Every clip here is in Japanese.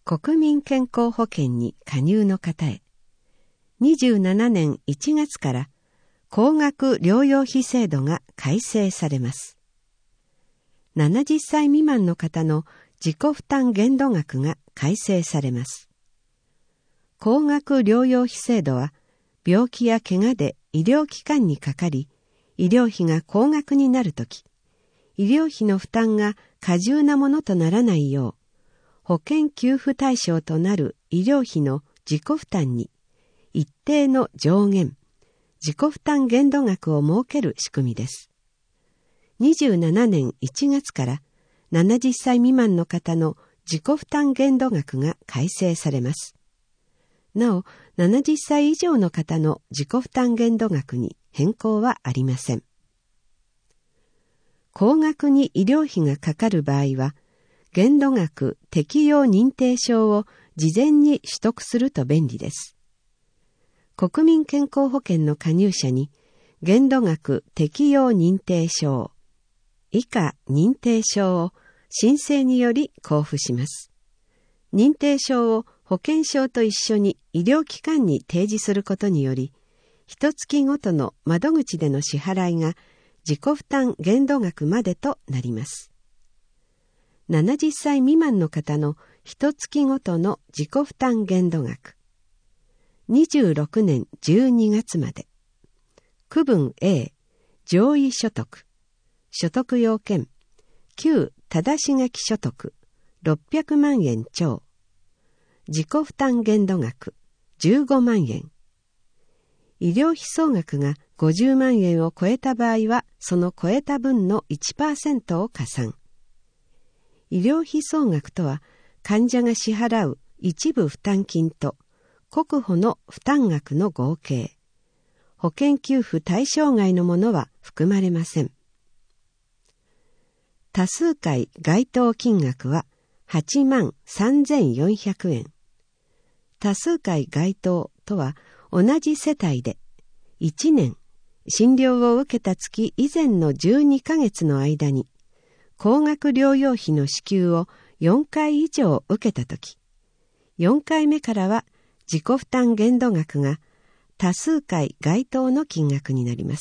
国民健康保険に加入の方へ、27年1月から高額療養費制度が改正されます。70歳未満の方の自己負担限度額が改正されます。高額療養費制度は、病気や怪我で医療機関にかかり、医療費が高額になるとき、医療費の負担が過重なものとならないよう、保険給付対象となる医療費の自己負担に一定の上限、自己負担限度額を設ける仕組みです。27年1月から70歳未満の方の自己負担限度額が改正されます。なお、70歳以上の方の自己負担限度額に変更はありません。高額に医療費がかかる場合は、限度額適用認定証を事前に取得すると便利です。国民健康保険の加入者に、限度額適用認定証、以下認定証を申請により交付します。認定証を保険証と一緒に医療機関に提示することにより、1月ごとの窓口での支払いが自己負担限度額までとなります。70歳未満の方の1月ごとの自己負担限度額。26年12月まで。区分 A、上位所得。所得要件。旧正し書き所得。600万円超。自己負担限度額。15万円。医療費総額が50万円を超えた場合は、その超えた分の 1% を加算。医療費総額とは、患者が支払う一部負担金と国保の負担額の合計。保険給付対象外のものは含まれません。多数回該当金額は83,400円。多数回該当とは同じ世帯で1年診療を受けた月以前の12ヶ月の間に高額療養費の支給を4回以上受けたとき、4回目からは自己負担限度額が多数回該当の金額になります。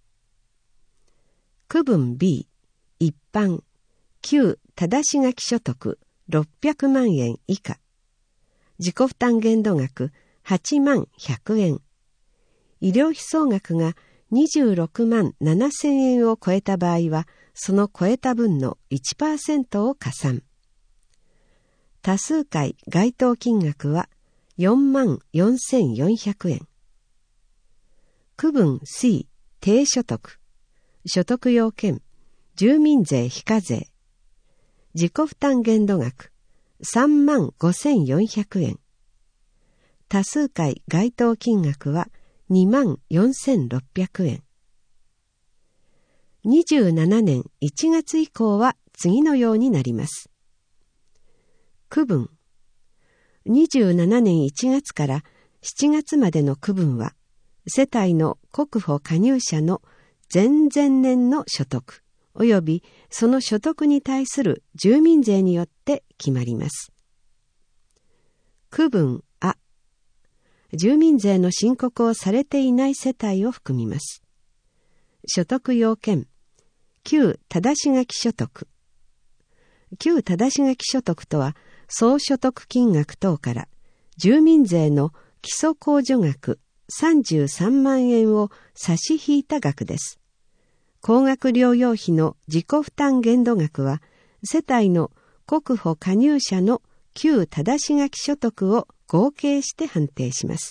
区分 B、一般、旧正し書き所得600万円以下。自己負担限度額8万100円。医療費総額が26万7000円を超えた場合は、その超えた分の 1% を加算。多数回該当金額は4万4400円。区分 C、低所得。所得要件、住民税非課税。自己負担限度額、3万5400円。多数回該当金額は2万4600円。27年1月以降は次のようになります。区分。27年1月から7月までの区分は、世帯の国保加入者の前々年の所得、およびその所得に対する住民税によって決まります。区分あ。住民税の申告をされていない世帯を含みます。所得要件。旧正し書き所得。旧正し書き所得とは、総所得金額等から住民税の基礎控除額33万円を差し引いた額です。高額療養費の自己負担限度額は、世帯の国保加入者の旧正し書き所得を合計して判定します。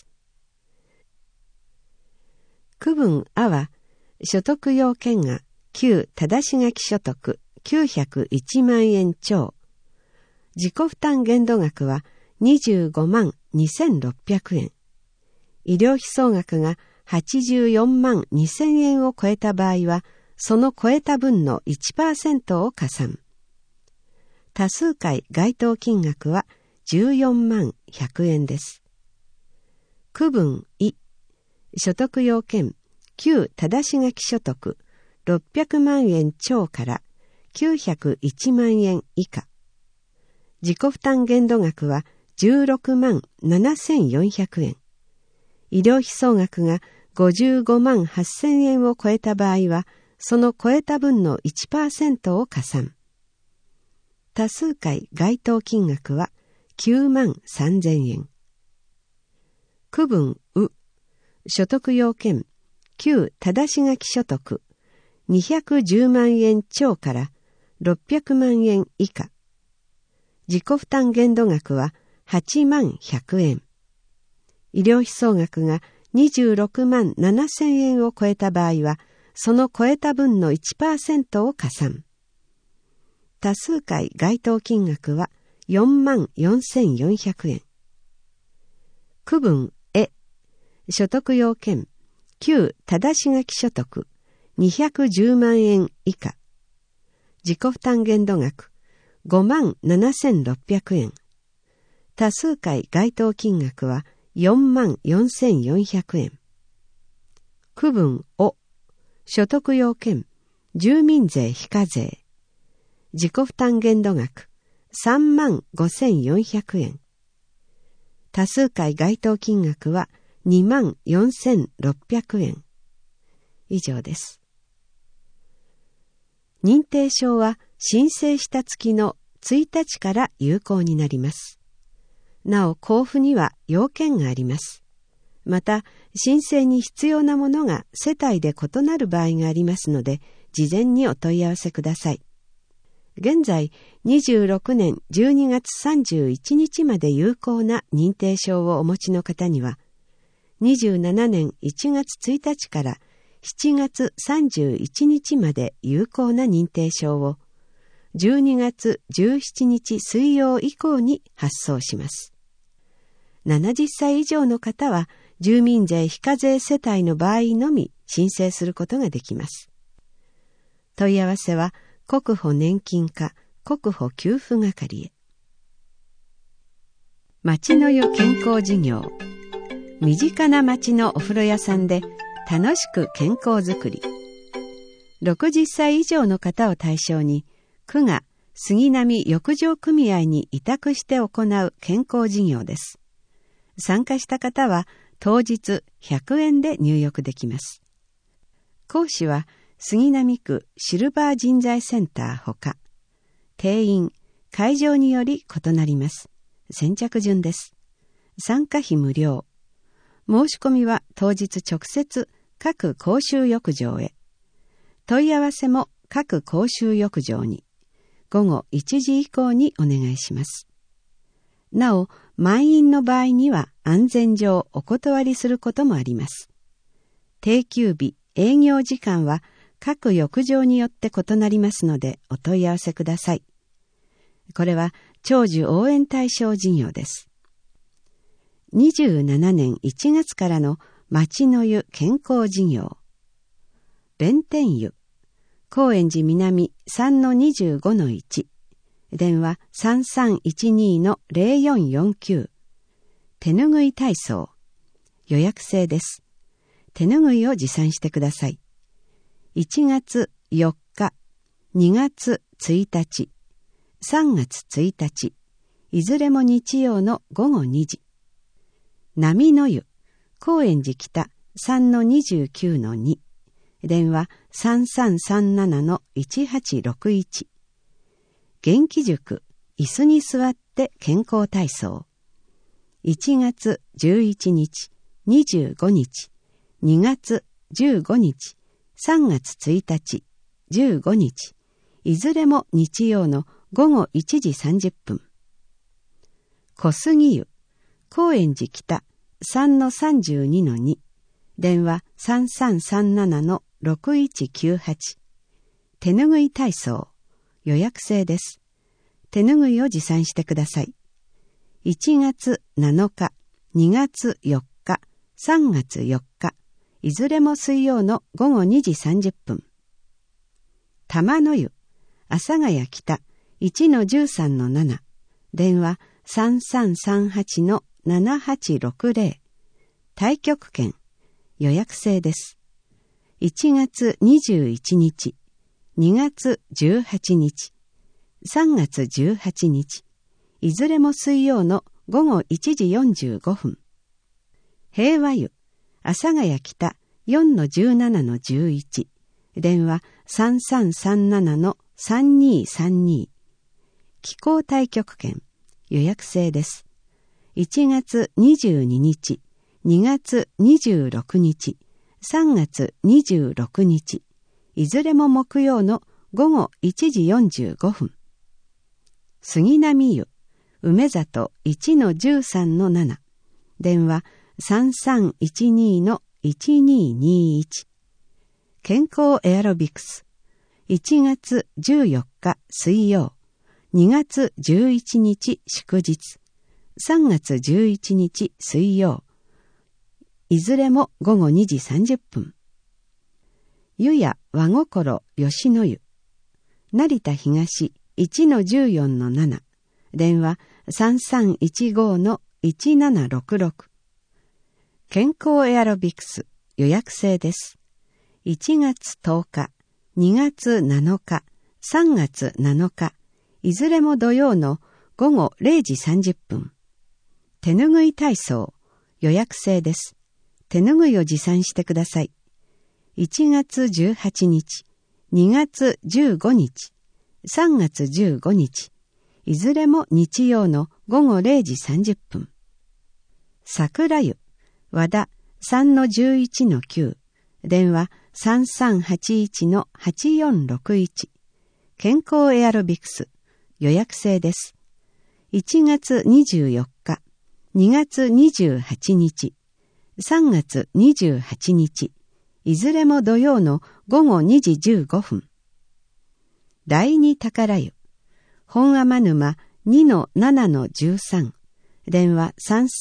区分あは、所得要件が旧正し書き所得901万円超。自己負担限度額は25万2600円。医療費総額が84万2000円を超えた場合は、その超えた分の 1% を加算。多数回該当金額は14万100円です。区分い。所得要件、旧正し書き所得600万円超から901万円以下。 自己負担限度額は16万7400円。医療費総額が55万8000円を超えた場合は、その超えた分の 1% を加算。多数回該当金額は9万3000円。区分所得要件、旧正し書き所得、210万円超から600万円以下。自己負担限度額は8万100円。医療費総額が26万7000円を超えた場合は、その超えた分の 1% を加算。多数回該当金額は4万4400円。区分所得要件、旧正し書き所得、210万円以下。自己負担限度額、5万7600円。多数回該当金額は4万4400円。区分所得要件、住民税非課税。自己負担限度額、3万5400円。多数回該当金額は2万4600円。以上です。認定証は申請した月の1日から有効になります。なお、交付には要件があります。また、申請に必要なものが世帯で異なる場合がありますので、事前にお問い合わせください。現在、26年12月31日まで有効な認定証をお持ちの方には、27年1月1日から7月31日まで有効な認定証を、12月17日水曜以降に発送します。70歳以上の方は、住民税非課税世帯の場合のみ申請することができます。問い合わせは、国保年金課国保給付係へ。町の湯健康事業。身近な町のお風呂屋さんで楽しく健康づくり。60歳以上の方を対象に、区が杉並浴場組合に委託して行う健康事業です。参加した方は当日100円で入浴できます。講師は杉並区シルバー人材センターほか、定員、会場により異なります。先着順です。参加費無料。申し込みは当日直接各公衆浴場へ。問い合わせも各公衆浴場に。午後1時以降にお願いします。なお、満員の場合には安全上お断りすることもあります。定休日、営業時間は各浴場によって異なりますのでお問い合わせください。これは長寿応援対象事業です。27年1月からの町の湯健康事業。弁天湯。高円寺南 3-25-1。電話 3312-0449。手ぬぐい体操。予約制です。手ぬぐいを持参してください。1月4日、2月1日、3月1日、いずれも日曜の午後2時。波の湯、高円寺北 3-29-2。電話 3337-1861。元気塾、椅子に座って健康体操。1月11日、25日、2月15日、3月1日、15日、いずれも日曜の午後1時30分。小杉湯、高円寺北 3-32-2。電話 3337-6198。手ぬぐい体操。予約制です。手ぬぐいを持参してください。1月7日、2月4日、3月4日、いずれも水曜の午後2時30分。玉の湯、阿佐ヶ谷北 1-13-7。電話 3338-7860。太極拳。予約制です。1月21日、2月18日、3月18日、 いずれも水曜の午後1時45分。平和湯、阿佐ヶ谷北 4-17-11。電話3337-3232。気候太極拳、予約制です。1月22日、2月26日、3月26日、いずれも木曜の午後1時45分。杉並湯、梅里 1-13-7。電話3312-1221。健康エアロビクス。1月14日水曜、2月11日祝日、3月11日水曜、いずれも午後2時30分。湯屋和心吉野湯、成田東 1-14-7。電話3315-1766。健康エアロビクス、予約制です。1月10日、2月7日、3月7日、いずれも土曜の午後0時30分。手ぬぐい体操、予約制です。手ぬぐいを持参してください。1月18日、2月15日、3月15日、いずれも日曜の午後0時30分。桜湯、和田 3-11-9。電話3381-8461。健康エアロビクス、予約制です。1月24日、2月28日、3月28日、いずれも土曜の午後2時15分。第二宝湯、本天沼 2-7-13。電話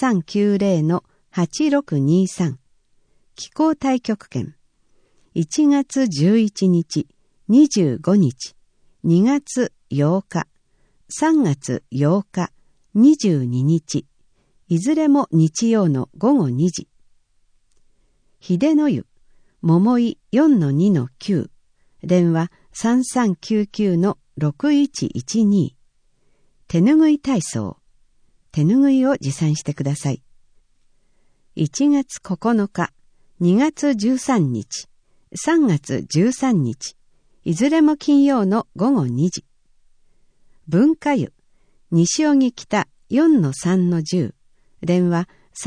3390-8623。気候太極拳。1月11日、25日、2月8日、3月8日、22日、いずれも日曜の午後2時。秀の湯、桃井 4-2-9。電話3399-6112。手ぬぐい体操。手ぬぐいを持参してください。1月9日、2月13日、3月13日、いずれも金曜の午後2時。文化湯、西荻北 4-3-10。電話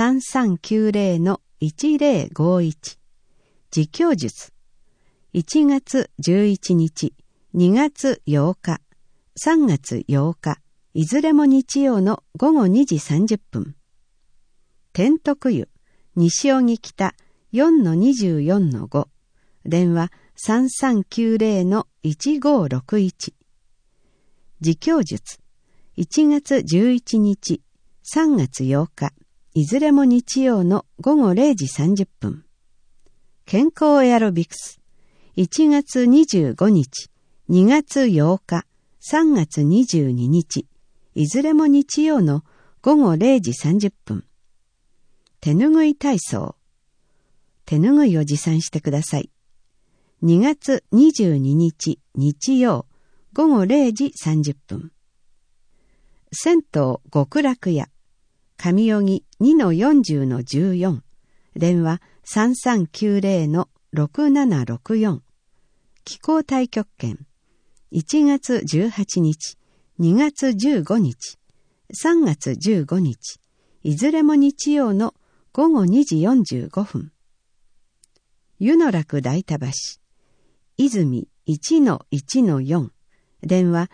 3390-1051。自供術。1月11日、2月8日、3月8日、いずれも日曜の午後2時30分。天徳湯、西荻北 4-24-5。電話3390-1561。自供術。1月11日、3月8日、いずれも日曜の午後0時30分。健康エアロビクス。1月25日、2月8日、3月22日、いずれも日曜の午後0時30分。手ぬぐい体操。手ぬぐいを持参してください。2月22日日曜午後0時30分。銭湯極楽屋、上荻 2-40-14。電話3390-6764。気候太極拳。1月18日、2月15日、3月15日、いずれも日曜の午後2時45分。湯の楽大田橋、泉 1-1-4。電話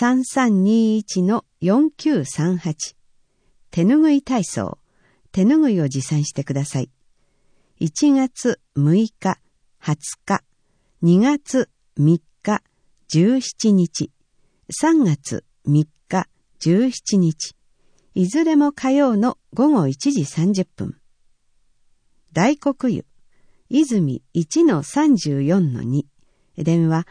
3321-4938。手ぬぐい体操。手ぬぐいを持参してください。1月6日、20日、2月3日、17日、3月3日、17日、いずれも火曜の午後1時30分。大黒湯、泉 1-34-2。電話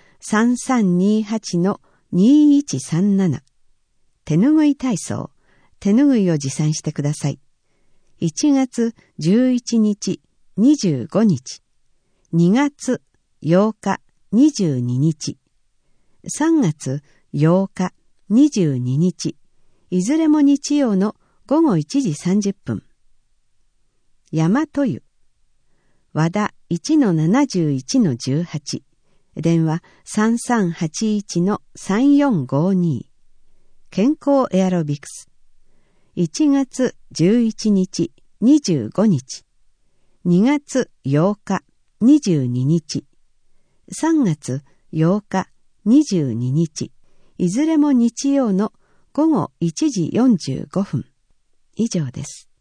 3328-2137。手ぬぐい体操。手ぬぐいを持参してください。1月11日、25日、2月8日、22日、3月8日、22日、 いずれも日曜の午後1時30分。大和湯。和田 1-71-18。電話 3381-3452。健康エアロビクス。1月11日25日。2月8日22日。3月8日22日。いずれも日曜の午後1時45分。以上です。